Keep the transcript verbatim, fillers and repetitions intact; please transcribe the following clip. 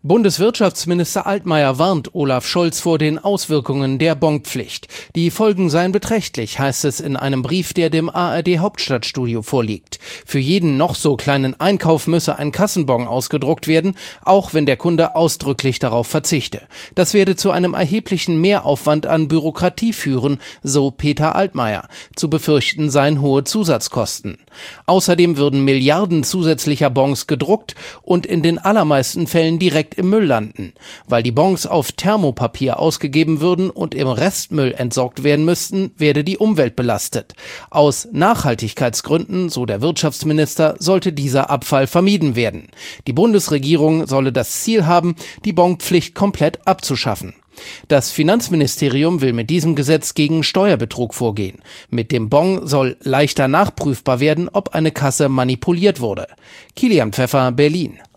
Bundeswirtschaftsminister Altmaier warnt Olaf Scholz vor den Auswirkungen der Bonpflicht. Die Folgen seien beträchtlich, heißt es in einem Brief, der dem A R D-Hauptstadtstudio vorliegt. Für jeden noch so kleinen Einkauf müsse ein Kassenbon ausgedruckt werden, auch wenn der Kunde ausdrücklich darauf verzichte. Das werde zu einem erheblichen Mehraufwand an Bürokratie führen, so Peter Altmaier. Zu befürchten seien hohe Zusatzkosten. Außerdem würden Milliarden zusätzlicher Bons gedruckt und in den allermeisten Fällen direkt im Müll landen. Weil die Bons auf Thermopapier ausgegeben würden und im Restmüll entsorgt werden müssten, werde die Umwelt belastet. Aus Nachhaltigkeitsgründen, so der Wirtschaftsminister, sollte dieser Abfall vermieden werden. Die Bundesregierung solle das Ziel haben, die Bonpflicht komplett abzuschaffen. Das Finanzministerium will mit diesem Gesetz gegen Steuerbetrug vorgehen. Mit dem Bon soll leichter nachprüfbar werden, ob eine Kasse manipuliert wurde. Kilian Pfeffer, Berlin.